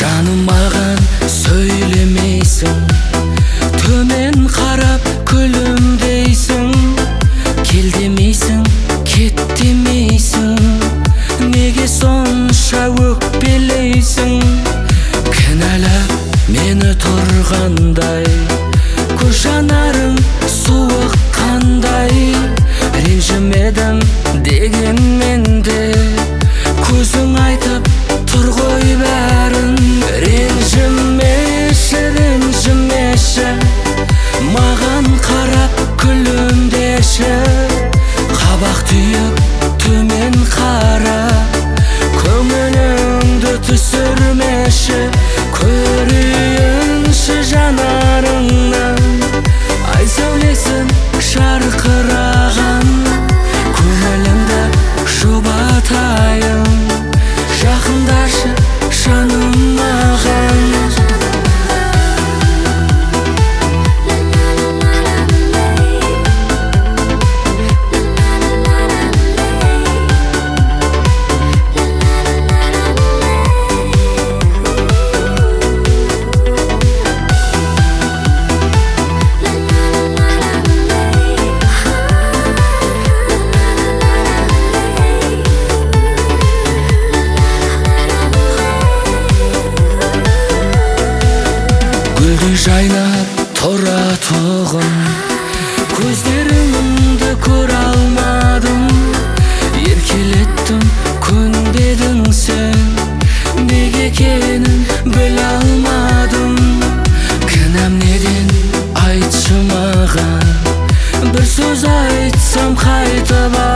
Жаным маған сөйлемейсің, төмен қарап күлімдейсің. Кел демейсің, кет демейсің, неге сонша өкпелейсің? Кінәлап мені тұрғандай, көз жанарың суық қандай. Ренжімедім дегенмен де көзің айтып тұр ғой бәрін. Ренжімеші, ренжімеші, маған қарап күлімдеші. Қабақ түйіп төмен қара, көңіліңді түсірмеші. Көрейінші жанарыңнан ай сәулесін жарқыраған, көңіліңді жұбатайын. Жақындашы жаным маған. Гүлді жайнап тұратұғын, көздеріңді көре алмадым. Еркелеттім, көнбедің сен, неге екенін біле алмадым. Кінәм неден айтшы маған, бір сөз айтсам қайтып